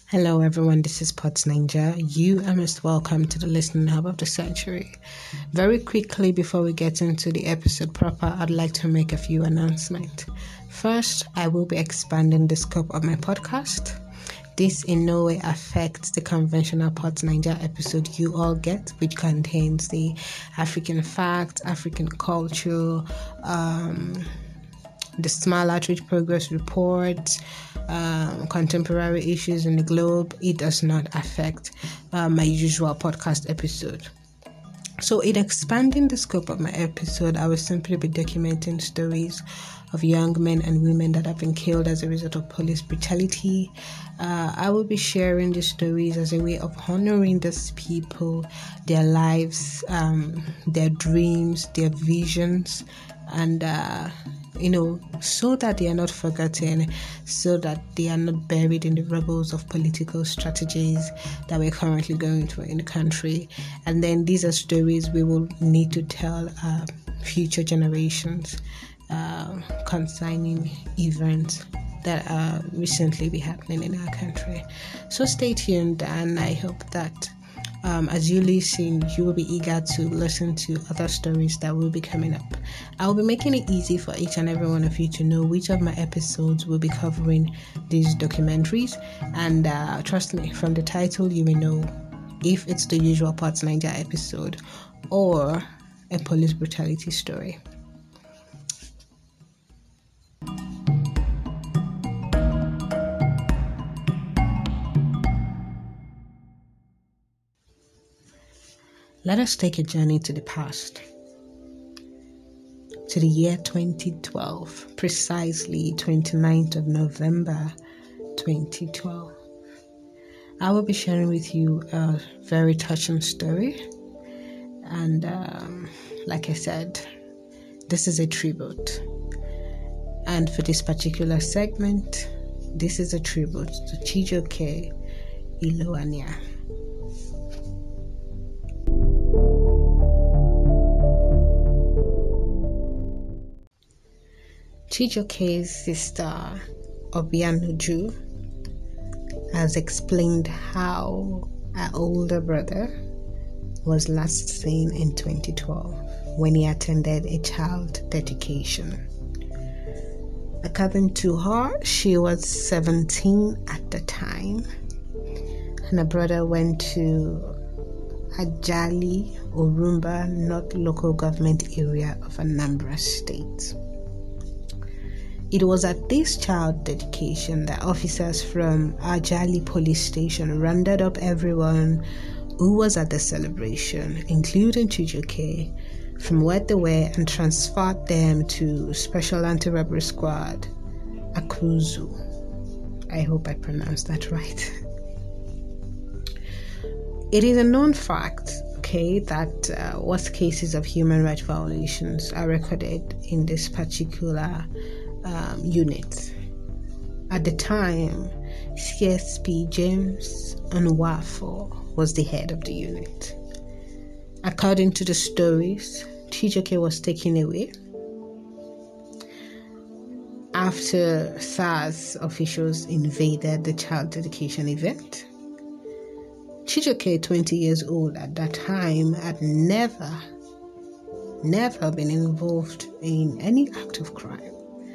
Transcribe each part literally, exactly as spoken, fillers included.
Hello everyone, this is Pods Ninja. You are most welcome to the listening hub of the century. Very quickly before we get into the episode proper, I'd like to make a few announcements. First, I will be expanding the scope of my podcast. This in no way affects the conventional Pods Ninja episode you all get, which contains the African facts, African culture, um, the Smile Outreach Progress Report, um, contemporary issues in the globe. It does not affect uh, my usual podcast episode. So in expanding the scope of my episode, I will simply be documenting stories of young men and women that have been killed as a result of police brutality. Uh, I will be sharing these stories as a way of honoring these people, their lives, um, their dreams, their visions, and uh, you know, so that they are not forgotten, so that they are not buried in the rubbles of political strategies that we're currently going through in the country. And then these are stories we will need to tell uh, future generations uh, concerning events that are recently be happening in our country. So stay tuned, and I hope that Um, as you listen, you will be eager to listen to other stories that will be coming up. I will be making it easy for each and every one of you to know which of my episodes will be covering these documentaries. And uh, trust me, from the title, you will know if it's the usual Pods Ninja episode or a police brutality story. Let us take a journey to the past, to the year twenty twelve, precisely twenty-ninth of November twenty twelve. I will be sharing with you a very touching story, and um, like I said, this is a tribute. And for this particular segment, this is a tribute to Chijioke Iloania. Chijioke's sister, Obianuju, has explained how her older brother was last seen in twenty twelve when he attended a child dedication. According to her, she was seventeen at the time, and her brother went to Ajali, Orumba, North Local Government Area of Anambra State. It was at this child dedication that officers from Ajali police station rounded up everyone who was at the celebration, including Chijioke, from where they were, and transferred them to Special Anti-Robbery Squad, Akuzu. I hope I pronounced that right. It is a known fact, okay, that uh, worst cases of human rights violations are recorded in this particular Um, unit. At the time, C S P James Onwafo was the head of the unit. According to the stories, Chijioke was taken away after SARS officials invaded the child dedication event. Chijioke, twenty years old at that time, had never, never been involved in any act of crime.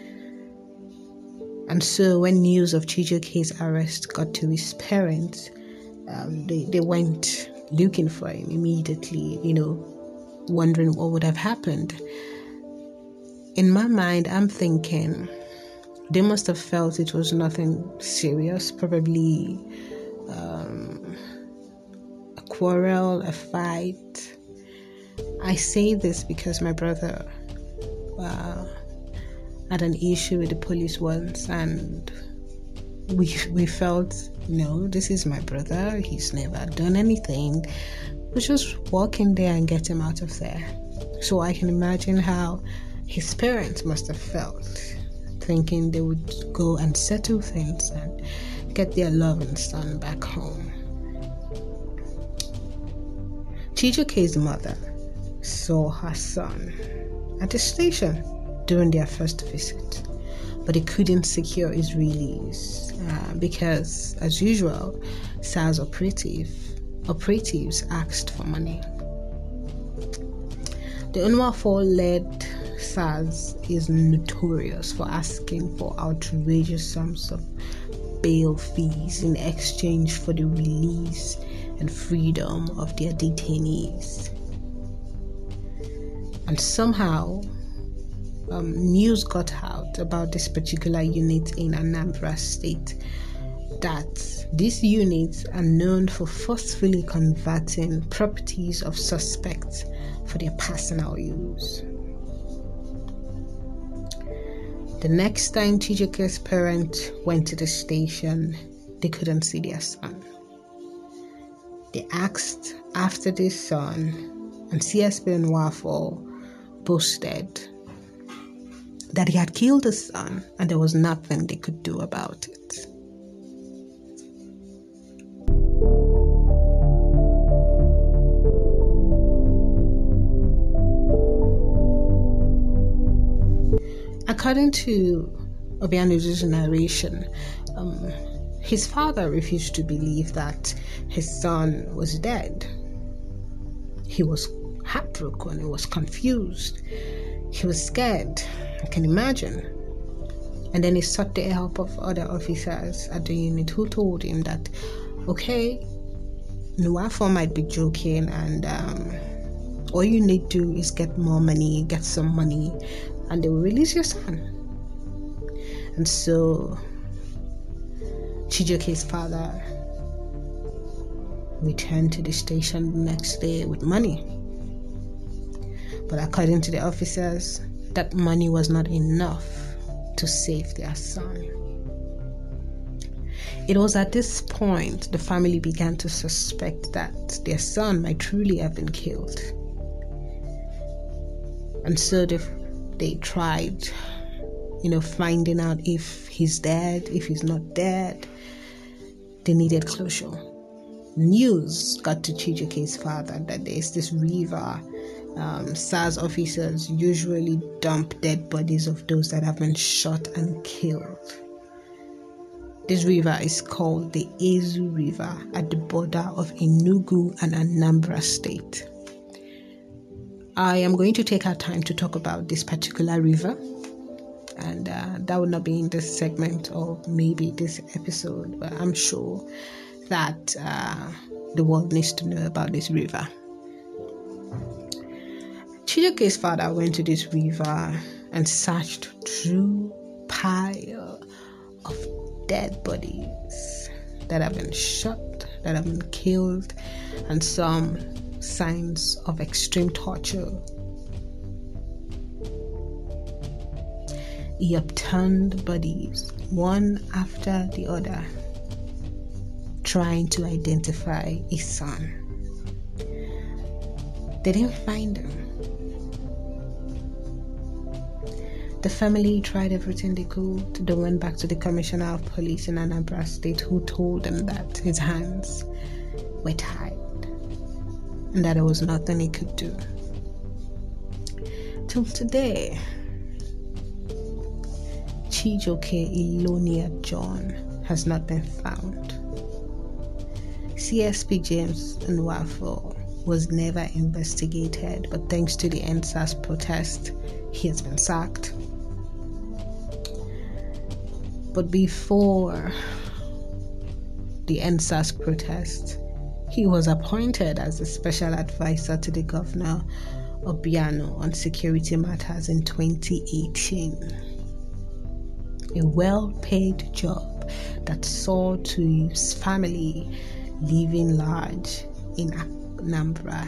And so when news of Chijioke's arrest got to his parents, um, they, they went looking for him immediately, you know, wondering what would have happened. In my mind, I'm thinking they must have felt it was nothing serious, probably um, a quarrel, a fight. I say this because my brother uh, had an issue with the police once, and we we felt, no, this is my brother, he's never done anything. We just walk in there and get him out of there. So I can imagine how his parents must have felt, thinking they would go and settle things and get their loving son back home. Chijioke's mother saw her son at the station during their first visit. but he couldn't secure his release uh, because, as usual, SARS operative, operatives asked for money. The Nwafor-led SARS is notorious for asking for outrageous sums of bail fees in exchange for the release and freedom of their detainees. And somehow, um, news got out about this particular unit in Anambra State, that these units are known for forcefully converting properties of suspects for their personal use. The next time Chijioke's parents went to the station, they couldn't see their son. They asked after their son, and C S P Nwafor boasted that he had killed his son and there was nothing they could do about it. According to Obianuju's narration, um, his father refused to believe that his son was dead. He was heartbroken, he was confused, he was scared, I can imagine. And then he sought the help of other officers at the unit who told him that, okay, Nwafor might be joking, and um, all you need to do is get more money, get some money, and they will release your son. And so Chijioke's father returned to the station the next day with money. But according to the officers, that money was not enough to save their son. It was at this point the family began to suspect that their son might truly have been killed. And so they, they tried, you know, finding out if he's dead, if he's not dead. They needed closure. News got to Chijioke's father that there's this river. Um, SARS officers usually dump dead bodies of those that have been shot and killed. This river is called the Ezu River at the border of Enugu and Anambra State. I am going to take our time to talk about this particular river, and uh, that would not be in this segment or maybe this episode, but I'm sure that uh, the world needs to know about this river. Chijioke's father went to this river and searched through a pile of dead bodies that have been shot, that have been killed, and some signs of extreme torture. He upturned bodies one after the other, trying to identify his son. They didn't find him. The family tried everything they could. They went back to the commissioner of police in Anambra State, who told them that his hands were tied and that there was nothing he could do. Till today, Chijioke Ilonia John has not been found. C S P James Nwafor was never investigated, but thanks to the End SARS protest, he has been sacked. But before the End SARS protest, he was appointed as a special advisor to the governor Obiano on security matters in twenty eighteen. A well-paid job that saw to his family living large in Anambra.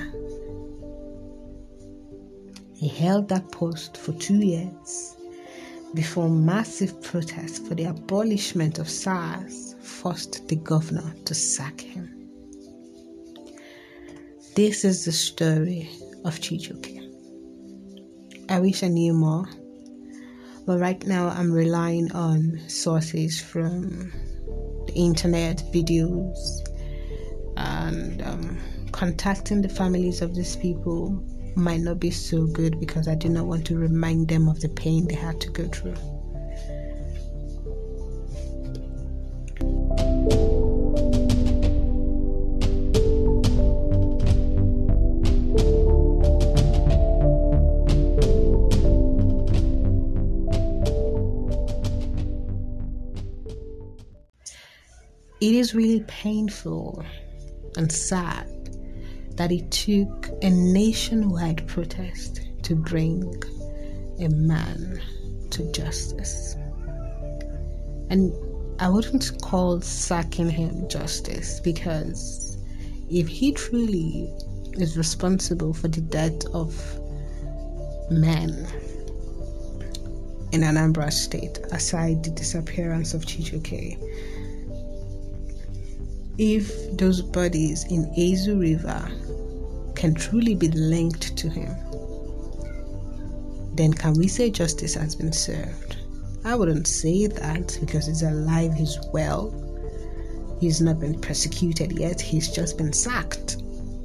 He held that post for two years before massive protests for the abolishment of SARS forced the governor to sack him. This is the story of Chijioke. I wish I knew more, but right now I'm relying on sources from the internet, videos, and um, contacting the families of these people might not be so good because I do not want to remind them of the pain they had to go through. it is really painful and sad that it took a nationwide protest to bring a man to justice. And I wouldn't call sacking him justice, because if he truly is responsible for the death of men in Anambra State, aside the disappearance of Chijioke, if those bodies in Azu River can truly be linked to him, then can we say justice has been served? I wouldn't say that, because he's alive, he's well, he's not been persecuted yet, he's just been sacked.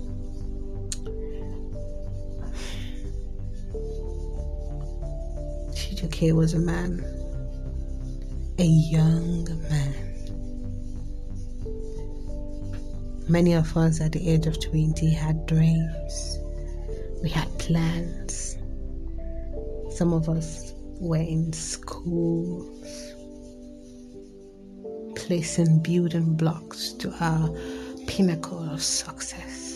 Chijioke was a man, a young man. Many of us at the age of twenty had dreams, we had plans. Some of us were in schools, placing building blocks to our pinnacle of success,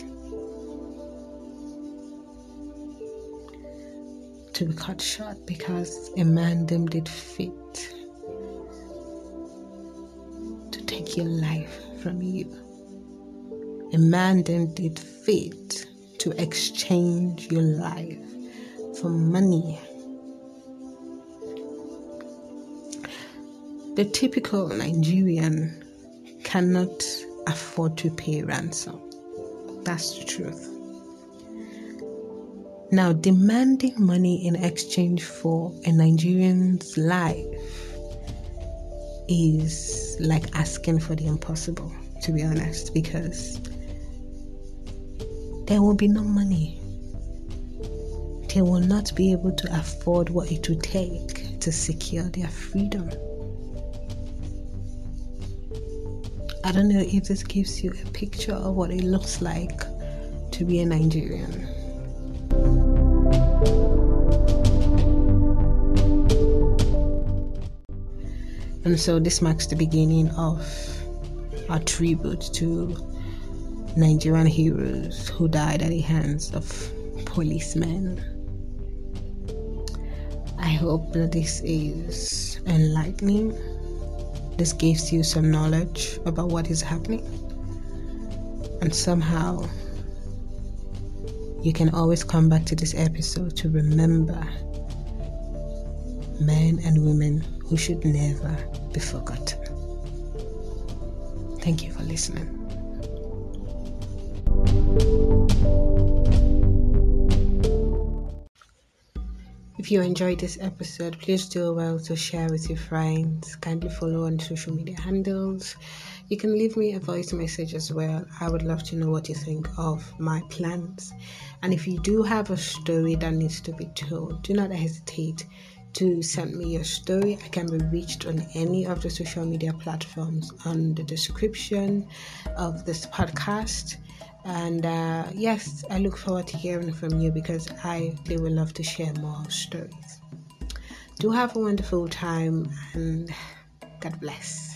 to be cut short because a man deemed it fit to take your life from you. A man deemed it fit to exchange your life for money. The typical Nigerian cannot afford to pay ransom. That's the truth. Now, demanding money in exchange for a Nigerian's life is like asking for the impossible, to be honest, because there will be no money. They will not be able to afford what it will take to secure their freedom. I don't know if this gives you a picture of what it looks like to be a Nigerian. And so this marks the beginning of our tribute to Nigerian heroes who died at the hands of policemen. I hope that this is enlightening. This gives you some knowledge about what is happening, and somehow you can always come back to this episode to remember men and women who should never be forgotten. Thank you for listening. If you enjoyed this episode, please do well to share with your friends. Kindly follow on social media handles. You can leave me a voice message as well. I would love to know what you think of my plans. And if you do have a story that needs to be told, do not hesitate to send me your story. I can be reached on any of the social media platforms on the description of this podcast. And uh, yes, I look forward to hearing from you, because I really would love to share more stories. Do have a wonderful time, and God bless.